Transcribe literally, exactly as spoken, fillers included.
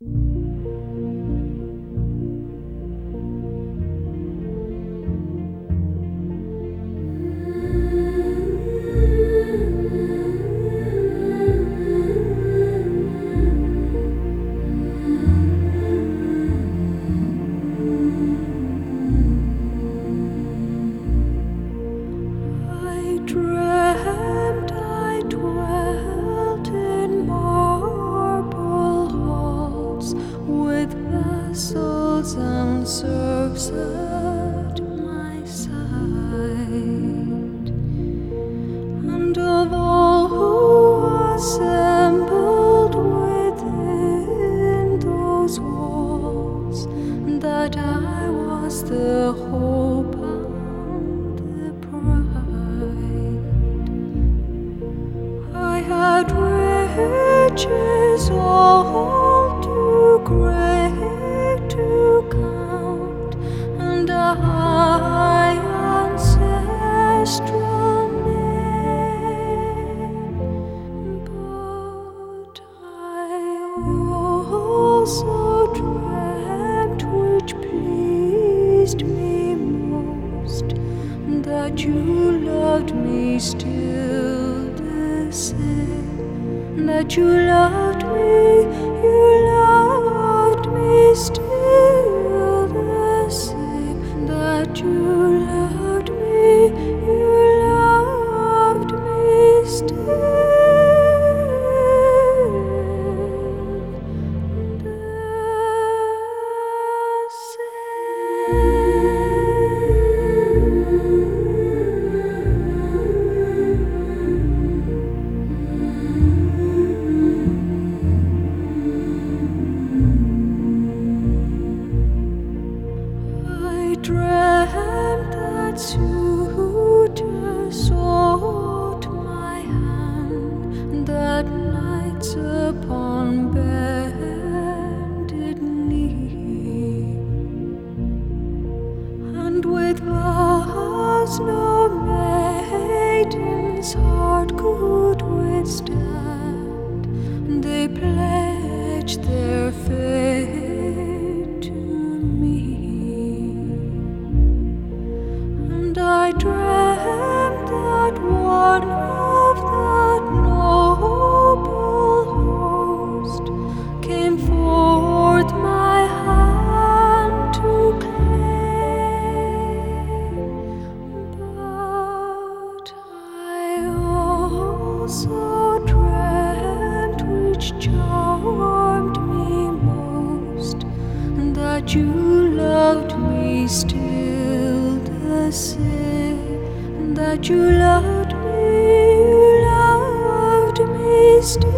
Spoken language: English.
I dreamt I dwelt in marble halls with vessels and serfs at my side, and of all who assembled within those walls, that I was the hope and the pride. I had riches all too great to count, and a high ancestral name, but I also dreamt, which pleased me most, that you loved me still the same, that you loved me, you loved me still the same, that you loved me, you loved me still the I dreamt that suitors sought my hand, that knights upon bended knee, and with vows no maiden's heart could withstand, they pledged their faith to me. And I dreamt that one of that noble host came forth my hand to claim, but I also dreamt, which charmed me most, that you loved me still the same, that you loved me, you loved me still.